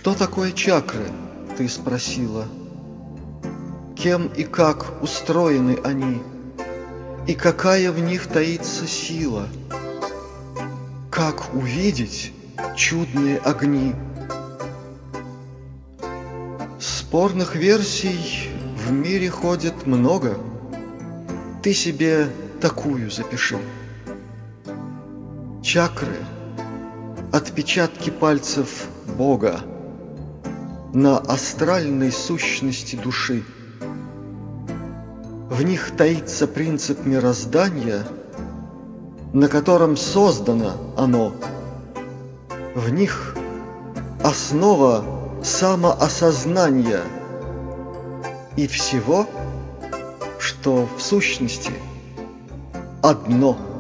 Что такое чакры, ты спросила? Кем и как устроены они? И какая в них таится сила? Как увидеть чудные огни? Спорных версий в мире ходит много. Ты себе такую запиши. Чакры — отпечатки пальцев Бога на астральной сущности души. В них таится принцип мироздания, на котором создано оно. В них основа самоосознания и всего, что в сущности одно.